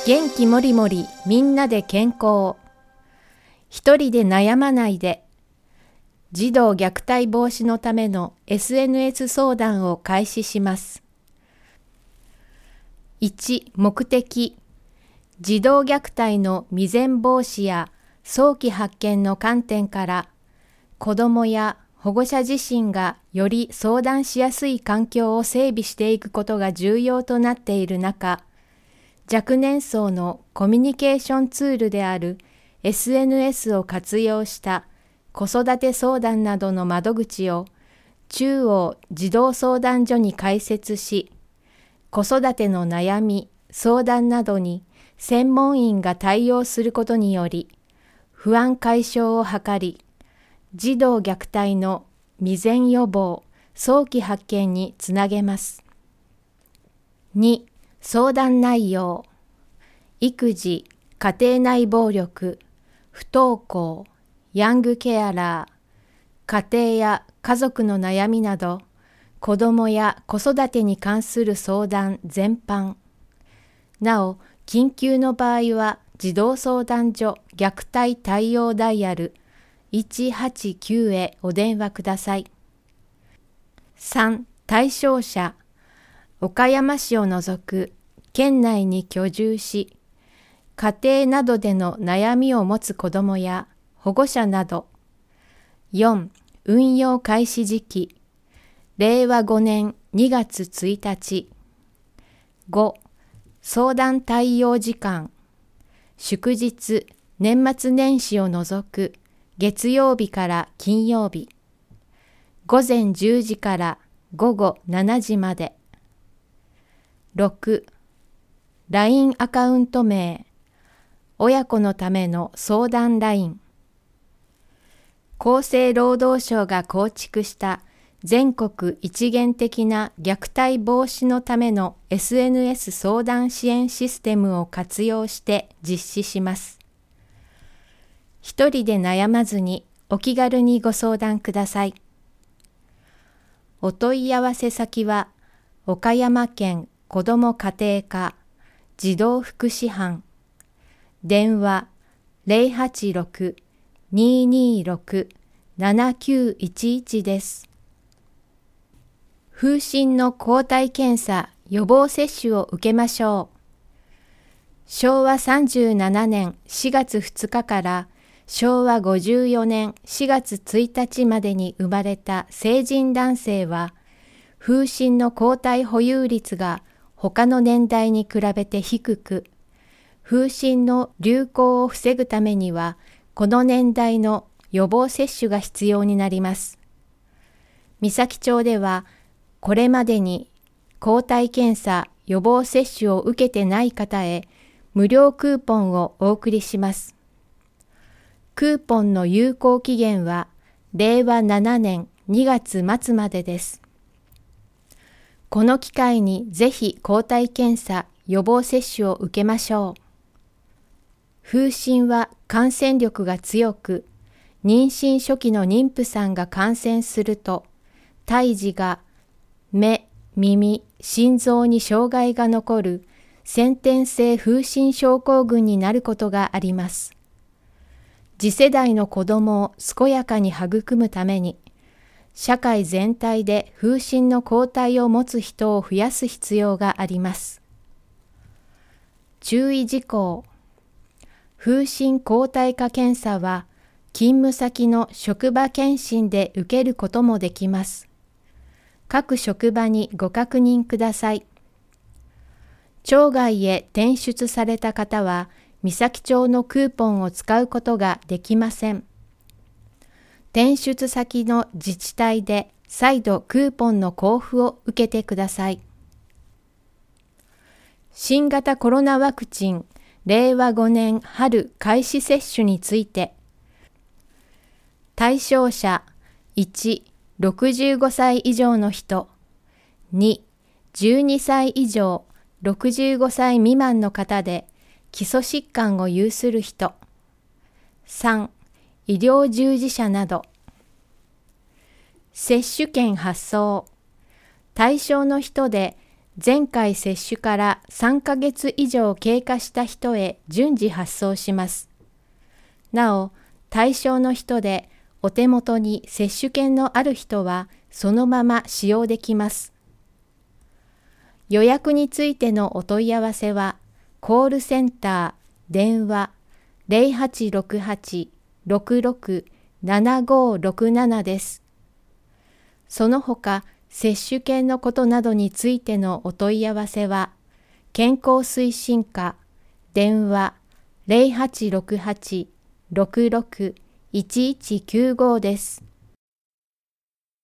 元気もりもりみんなで健康。一人で悩まないで。児童虐待防止のための SNS 相談を開始します。1、目的。児童虐待の未然防止や早期発見の観点から、子どもや保護者自身がより相談しやすい環境を整備していくことが重要となっている中、若年層のコミュニケーションツールである SNS を活用した子育て相談などの窓口を中央児童相談所に開設し、子育ての悩み、相談などに専門員が対応することにより、不安解消を図り、児童虐待の未然予防、早期発見につなげます。2、相談内容。育児、家庭内暴力、不登校、ヤングケアラー、家庭や家族の悩みなど、子どもや子育てに関する相談全般。なお、緊急の場合は児童相談所虐待対応ダイヤル189へお電話ください。3、対象者。岡山市を除く県内に居住し、家庭などでの悩みを持つ子どもや保護者など。4、運用開始時期。令和5年2月1日。5、相談対応時間。祝日、年末年始を除く月曜日から金曜日。午前10時から午後7時まで。6、LINE アカウント名。親子のための相談 LINE。厚生労働省が構築した全国一元的な虐待防止のための SNS 相談支援システムを活用して実施します。一人で悩まずにお気軽にご相談ください。お問い合わせ先は岡山県子ども家庭課児童福祉班。電話086-226-7911です。風疹の抗体検査予防接種を受けましょう。昭和37年4月2日から昭和54年4月1日までに生まれた成人男性は、風疹の抗体保有率が他の年代に比べて低く、風疹の流行を防ぐためには、この年代の予防接種が必要になります。三崎町では、これまでに抗体検査予防接種を受けてない方へ無料クーポンをお送りします。クーポンの有効期限は令和7年2月末までです。この機会にぜひ抗体検査予防接種を受けましょう。風疹は感染力が強く、妊娠初期の妊婦さんが感染すると、胎児が目、耳、心臓に障害が残る先天性風疹症候群になることがあります。次世代の子どもを健やかに育むために、社会全体で風疹の抗体を持つ人を増やす必要があります。注意事項。風疹抗体化検査は、勤務先の職場検診で受けることもできます。各職場にご確認ください。町外へ転出された方は、三崎町のクーポンを使うことができません。転出先の自治体で再度クーポンの交付を受けてください。新型コロナワクチン令和5年春開始接種について、対象者1、65歳以上の人、2、12歳以上65歳未満の方で基礎疾患を有する人、3、医療従事者など。接種券発送。対象の人で前回接種から3ヶ月以上経過した人へ順次発送します。なお、対象の人でお手元に接種券のある人はそのまま使用できます。予約についてのお問い合わせは、コールセンター、電話 0868-66-7567 です。その他、接種券のことなどについてのお問い合わせは、健康推進課、電話 0868-66-1195 です。